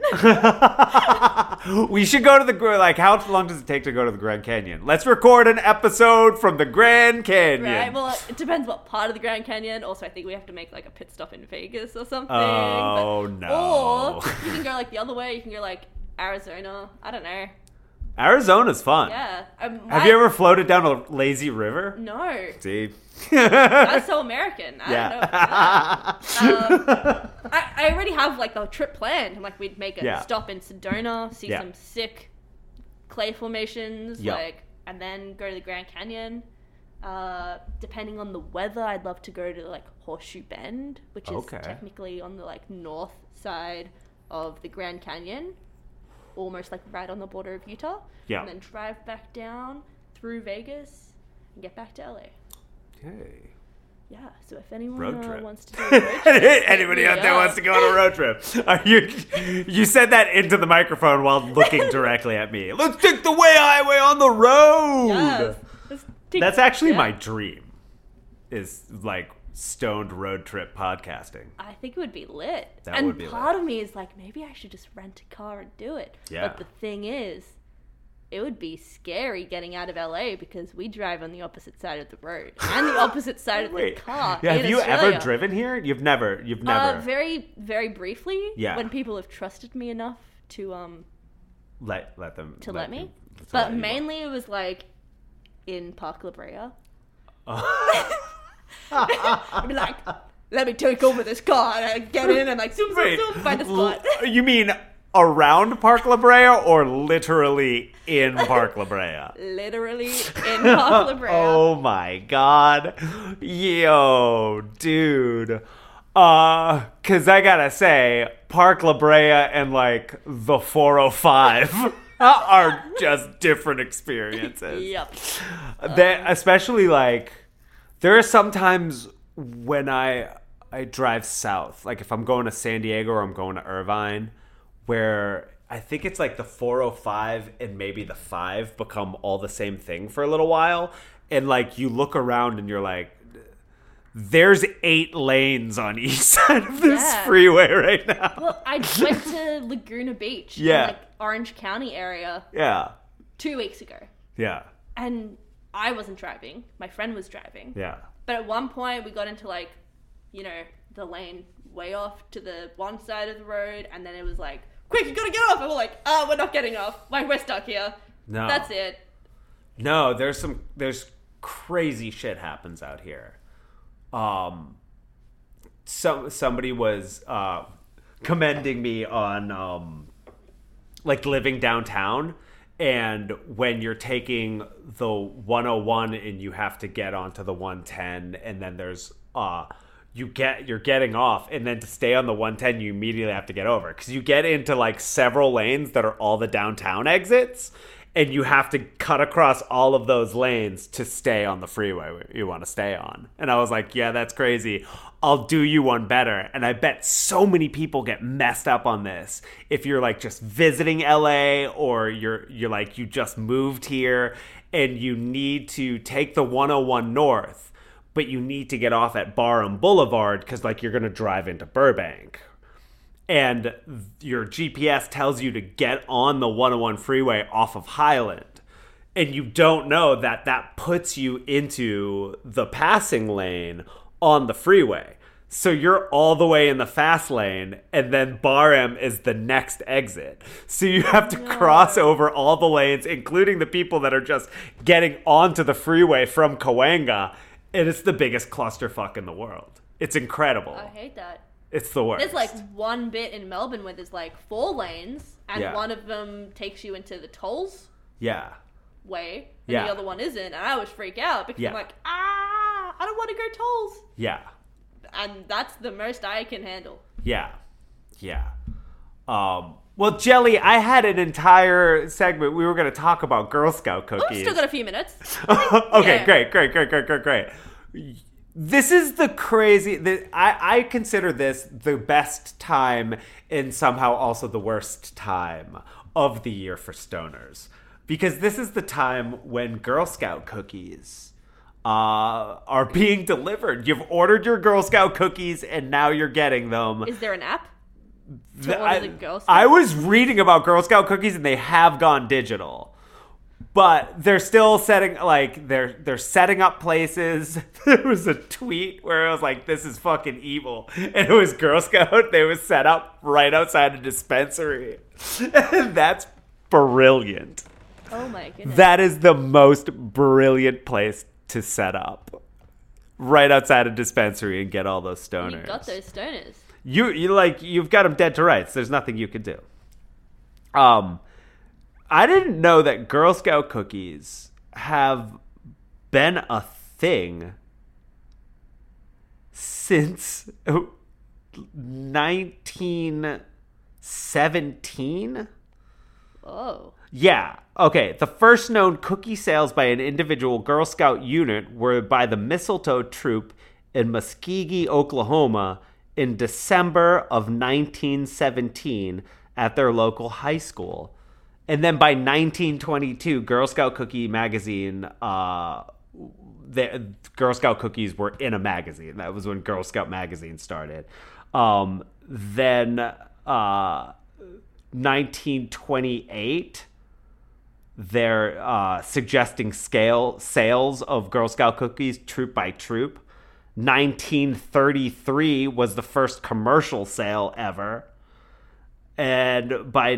We should go to the like. How long does it take to go to the Grand Canyon? Let's record an episode from the Grand Canyon. Right, well, it depends what part of the Grand Canyon. Also, I think we have to make like a pit stop in Vegas or something. Oh, but, no. Or you can go like the other way. You can go like Arizona. I don't know. Arizona's fun. Yeah. Have you ever floated down a lazy river? No. See. That's so American. I don't know. About that. I already have like the trip planned. I'm like, we'd make a Yeah. stop in Sedona, see Yeah. some sick clay formations, Yep. like, and then go to the Grand Canyon. Depending on the weather, I'd love to go to like Horseshoe Bend, which is Okay. technically on the like north side of the Grand Canyon, almost like right on the border of Utah. Yeah. And then drive back down through Vegas and get back to LA. Okay. Yeah, so if anyone Road trip. wants to do a road trip, hit Anybody me out there up. wants to go on a road trip? Are you said that into the microphone while looking directly at me. Let's take the way highway on the road. Yes. Let's take- That's actually yeah. my dream. Is like stoned road trip podcasting. I think it would be lit. That and would be part of me is like, maybe I should just rent a car and do it. Yeah. But the thing is, it would be scary getting out of LA because we drive on the opposite side of the road and the opposite side of the car. Yeah, have in you Australia. ever driven here? You've never. Very, very briefly. Yeah. When people have trusted me enough to let them let me. you- to But let you mainly it was like in Park La Brea. walk. I'd be like, let me take over this car. And I get in and like, zoom, zoom, Wait, zoom, find a spot. You mean around Park La Brea or literally in Park La Brea? Literally in Park La Brea. Oh my god. Yo, dude. Cause I gotta say, Park La Brea and like the 405 are just different experiences. Yep. Especially like, there are sometimes when I drive south, like if I'm going to San Diego or I'm going to Irvine, where I think it's like the 405 and maybe the 5 become all the same thing for a little while. and like you look around and you're like, there's 8 lanes on each side of this Yeah. freeway right now. Well, I went to Laguna Beach Yeah. in like Orange County area Yeah. 2 weeks ago. Yeah. And I wasn't driving. My friend was driving. Yeah. But at one point we got into like, you know, the lane way off to the one side of the road, and then it was like, quick, you gotta get off. And we're like, we're not getting off. Like, we're stuck here. No. That's it. No, there's crazy shit happens out here. Somebody was commending me on like living downtown, and when you're taking the 101 and you have to get onto the 110, and then there's you're getting off, and then to stay on the 110 you immediately have to get over, because you get into like several lanes that are all the downtown exits, and you have to cut across all of those lanes to stay on the freeway you want to stay on. And I was like, yeah, that's crazy. I'll do you one better. And I bet so many people get messed up on this. If you're like just visiting LA, or you're like, you just moved here and you need to take the 101 north, but you need to get off at Barham Boulevard because like you're going to drive into Burbank. And your GPS tells you to get on the 101 freeway off of Highland. And you don't know that that puts you into the passing lane on the freeway. So you're all the way in the fast lane, and then Barham is the next exit. So you have to cross over all the lanes, including the people that are just getting onto the freeway from Cahuenga. And it's the biggest clusterfuck in the world. It's incredible. I hate that. It's the worst. There's like one bit in Melbourne where there's like 4 lanes, and Yeah. one of them takes you into the tolls Yeah. way, and Yeah. the other one isn't. And I always freak out because Yeah. I'm like, I don't want to go tolls. Yeah. And that's the most I can handle. Yeah. Yeah. Well, Jelly, I had an entire segment. We were going to talk about Girl Scout Oh, cookies. still got a few minutes. Okay, Yeah. great. This is the crazy... I consider this the best time and somehow also the worst time of the year for stoners. Because this is the time when Girl Scout cookies are being delivered. You've ordered your Girl Scout cookies and now you're getting them. Is there an app to order the Girl Scout? I was reading about Girl Scout cookies and they have gone digital. But they're still setting, like, they're setting up places. There was a tweet where it was like, this is fucking evil. And it was Girl Scout. They was set up right outside a dispensary. And that's brilliant. Oh my goodness. That is the most brilliant place to set up. Right outside a dispensary and get all those stoners. You got those stoners. You've got them dead to rights. There's nothing you can do. I didn't know that Girl Scout cookies have been a thing since 1917. Oh. Yeah. Okay. The first known cookie sales by an individual Girl Scout unit were by the Mistletoe Troop in Muskogee, Oklahoma, in December of 1917 at their local high school. And then by 1922, Girl Scout Cookie magazine, the Girl Scout cookies were in a magazine. That was when Girl Scout magazine started. Then 1928, they're suggesting sales of Girl Scout cookies troop by troop. 1933 was the first commercial sale ever. And by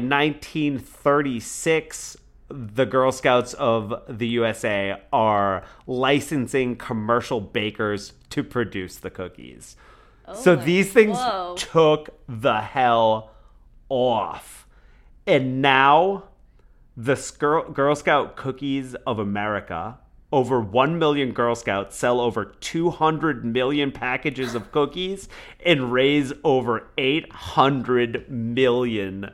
1936, the Girl Scouts of the USA are licensing commercial bakers to produce the cookies. So these things took the hell off. And now the Girl Scout Cookies of America, over 1 million Girl Scouts sell over 200 million packages of cookies and raise over $800 million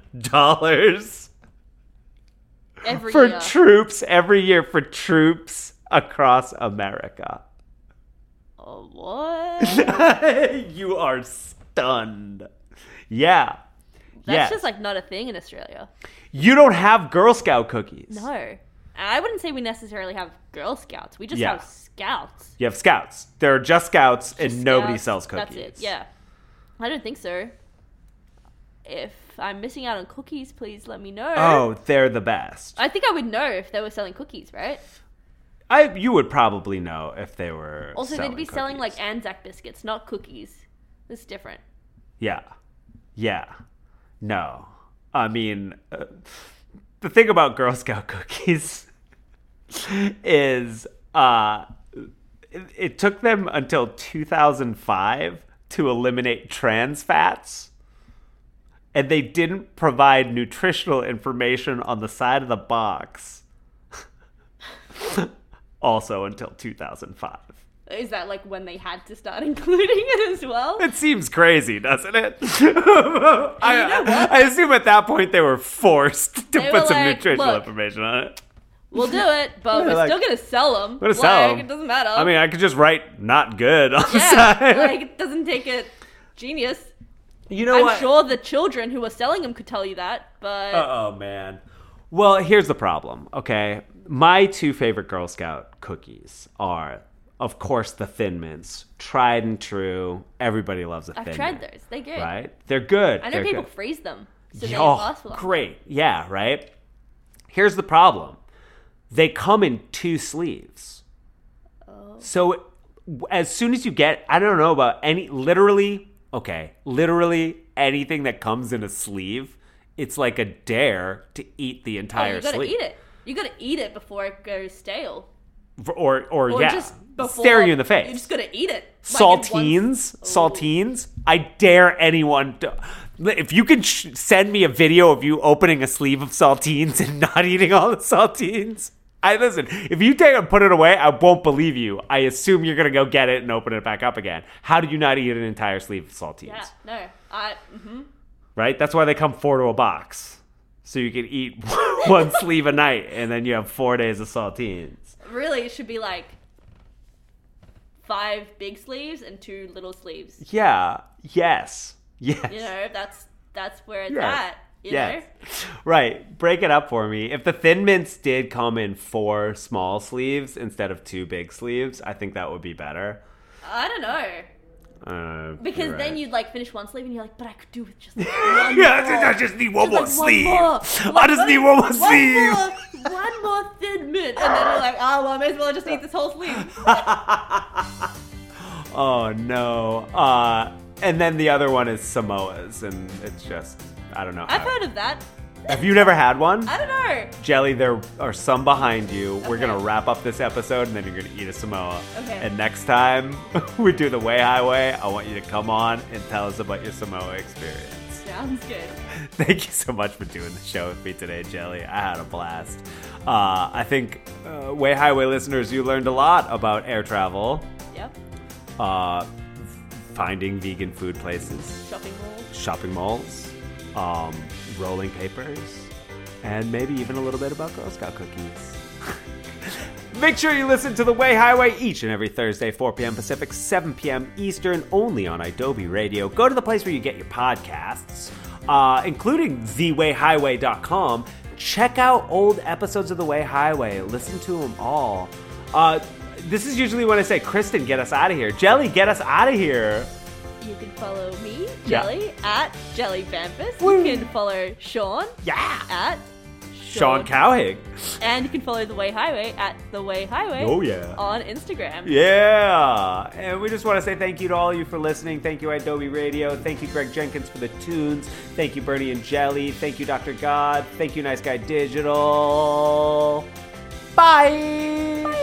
Every year. troops every year for troops across America. Oh, what? You are stunned. Yeah. That's Yes. just like not a thing in Australia. You don't have Girl Scout cookies. No. I wouldn't say we necessarily have Girl Scouts. We just Yeah. have Scouts. You have Scouts. There are just Scouts, and Just nobody Scouts, sells cookies. That's it. Yeah. I don't think so. If I'm missing out on cookies, please let me know. Oh, they're the best. I think I would know if they were selling cookies, right? You would probably know if they were. Also, they'd be selling cookies. like Anzac biscuits, not cookies. It's different. Yeah. No. I mean, the thing about Girl Scout cookies is it took them until 2005 to eliminate trans fats, and they didn't provide nutritional information on the side of the box. Also until 2005. Is that like when they had to start including it as well? It seems crazy, doesn't it? I assume at that point they were forced to They put were some like, nutritional "Look, information on it. We'll do it, but we're like- still gonna sell them. Gonna sell 'em. It doesn't matter. I mean, I could just write "not good" on the yeah, side. like it doesn't take a genius. You know I'm what? sure the children who were selling them could tell you that, but Oh man. Well, here's the problem. Okay, my two favorite Girl Scout cookies are, of course, the Thin Mints, tried and true. Everybody loves a Thin I've tried Mint, those. They're good. right? They're good. I know They're people good. freeze them so they Oh, last for longer. great. Yeah, right? Here's the problem. They come in 2 sleeves. Oh. So as soon as you get, I don't know about literally anything that comes in a sleeve, it's like a dare to eat the Oh, entire you gotta sleeve. eat it. You gotta eat it before it goes stale. Or Or yeah, just before stare you in the face. You just gotta eat it. Like in Saltines, one- saltines. I dare anyone to. If you can send me a video of you opening a sleeve of saltines and not eating all the saltines, listen. If you take it and put it away, I won't believe you. I assume you're gonna go get it and open it back up again. How do you not eat an entire sleeve of saltines? Yeah, no. Right? That's why they come 4 to a box, so you can eat one sleeve a night, and then you have 4 days of saltines. Really, it should be like 5 big sleeves and 2 little sleeves. Yeah. Yes. You know, that's where it's at. You know? Right. Break it up for me. If the Thin Mints did come in 4 small sleeves instead of 2 big sleeves, I think that would be better. I don't know. Because You're then right. you'd like finish one sleeve and you're like, but I could do with just one I just need one more Just like sleeve. one more. I just need one more sleeve. One more Thin Mint. And then you're like, oh, well, I may as well just eat this whole sleeve. Oh no. And then the other one is Samoas, and it's just, I don't know. I've heard of that. Have you never had one? I don't know. Jelly, there are some behind you. We're Okay. going to wrap up this episode, and then you're going to eat a Samoa. Okay. And next time we do the Way Highway, I want you to come on and tell us about your Samoa experience. Sounds good. Thank you so much for doing the show with me today, Jelly. I had a blast. I think, Way Highway listeners, you learned a lot about air travel, Yep. finding vegan food places, Shopping malls. rolling papers, and maybe even a little bit about Girl Scout cookies. Make sure you listen to The Way Highway each and every Thursday, 4 p.m. Pacific, 7 p.m. Eastern, only on Adobe Radio. Go to the place where you get your podcasts, including thewayhighway.com. Check out old episodes of The Way Highway. Listen to them all. This is usually when I say, Kristen, get us out of here. Jelly, get us out of here. You can follow me, Yeah. Jelly, at Jelly Vampus. Woo. You can follow Sean Yeah. at Sean Cowhig. And you can follow The Way Highway at The Way Highway Oh, yeah. on Instagram. Yeah. And we just want to say thank you to all of you for listening. Thank you, Adobe Radio. Thank you, Greg Jenkins, for the tunes. Thank you, Bernie and Jelly. Thank you, Dr. God. Thank you, Nice Guy Digital. Bye.